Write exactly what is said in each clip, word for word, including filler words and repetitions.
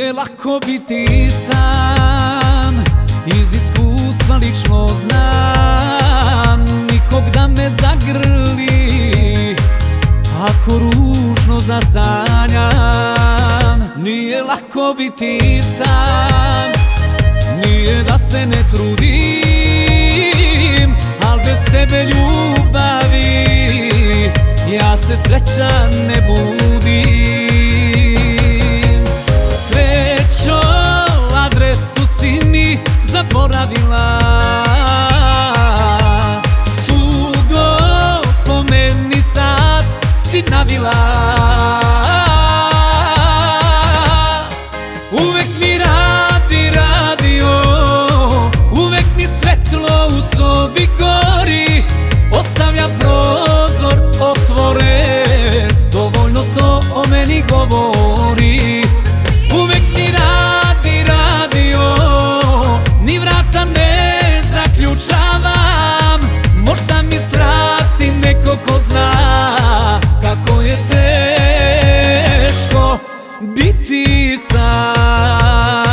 Nije lako biti sam, iz iskustva lično znam, nikog da me zagrli ako ružno zasanjam. Nije lako biti sam, nije da se ne trudim, al bez tebe ljubavi ja se srećan ne budim. Srećo, adresu si mi zaboravila, tugo po meni sad si navila. Uvek mi radi radio, uvek mi svetlo u sobi gori, ostavlja prozor otvoren, dovoljno to o meni govori. Uvek mi radi radio, ni vrata ne zaključavam, možda mi svrati neko ko zna kako je teško biti sam.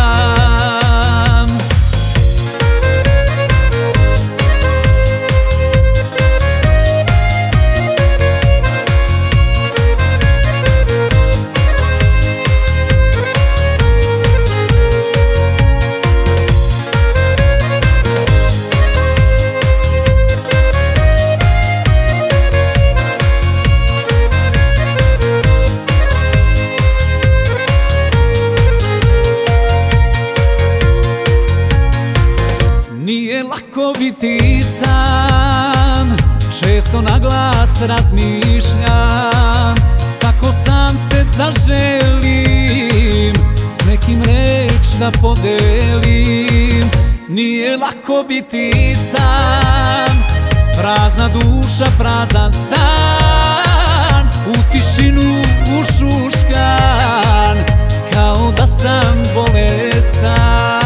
Nije lako biti sam, često na glas razmišljam, tako sam se zaželim, s nekim reč da podelim. Nije lako biti sam, prazna duša, prazan stan, u tišinu ušuškan, kao da sam bolestan.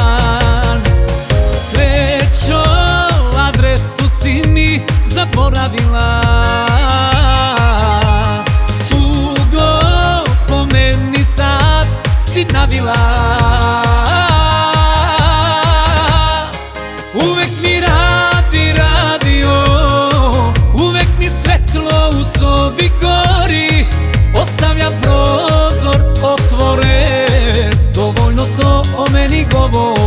Adresu si mi zaboravila, tugo po meni sad si navila. Uvek mi radi radio, uvek mi svetlo u sobi gori, ostavlja prozor otvoren, dovoljno to o meni govori.